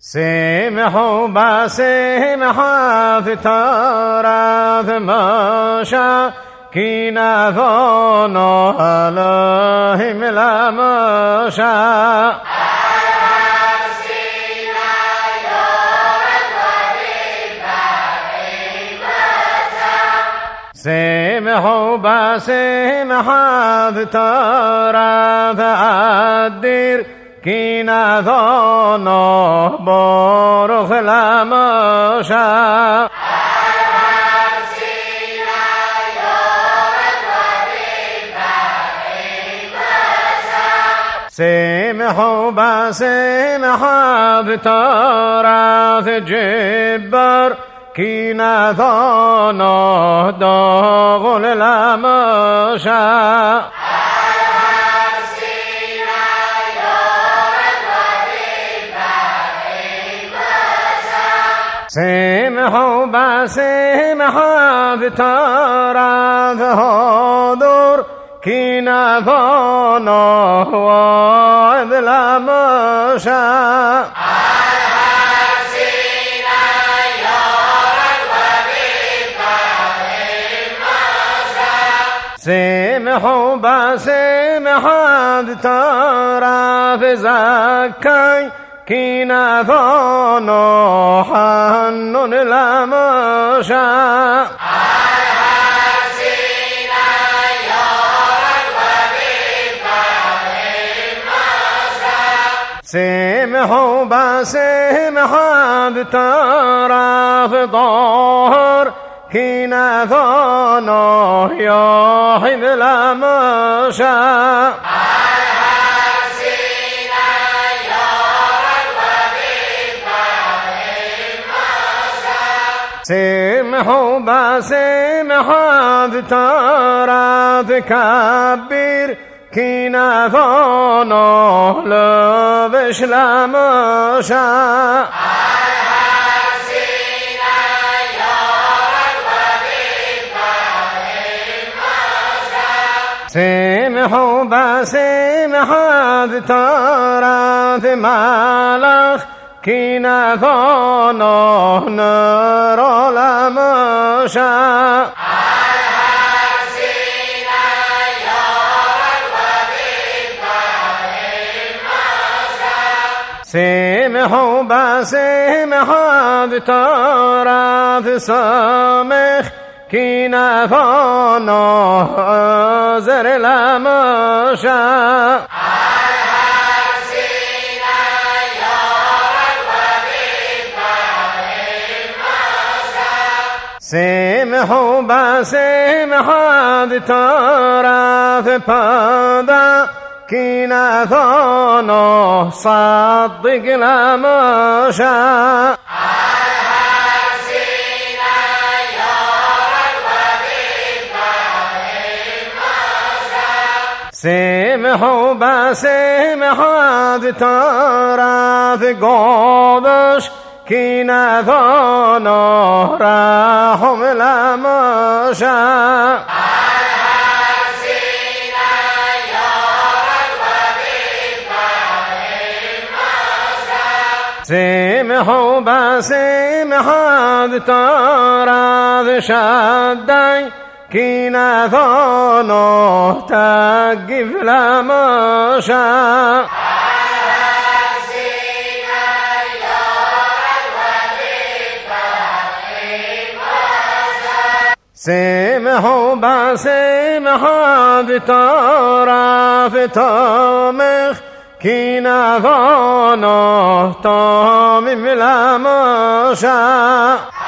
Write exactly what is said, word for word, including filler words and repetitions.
سمحوا بسمحة ترى مشى كنا ظنوا عليهم لمشى سمحوا بسمحة ترى تعدير كنا ظنوا بارخ لمشى سمحوا بسمحة ترى جبر كنا ظنوا داغل لمشى سمحوا بسمحة ترى هدر كنا ظنوا وعد لمشى سمحوا بسمحة ترى في زكاي كنا ظنوا حنون لمشى سمحوا بسمحة ترى في ظهر كنا ظنوا يوحد لمشى سمحوا بسمحة ترى تكبر كنا ظنوا لبش لمشى سمحوا بسمحة ترى ملخ كنا ظنوا نرى لمشى سمحوا بسمحة ترى سمخ كنا ظنوا أزر لمشى سمحوا بسمحة ترى فدا كنا ظنوا صدق لمشى سمحوا بسمحة ترى قادش كنا ظنوا راحوا لمشى سمحوا بسمحة ترى شدي كنا ظنوا تقف لمشى سمحوا بسمحة ترى في طمخ كنا ظنوا طامم لمشى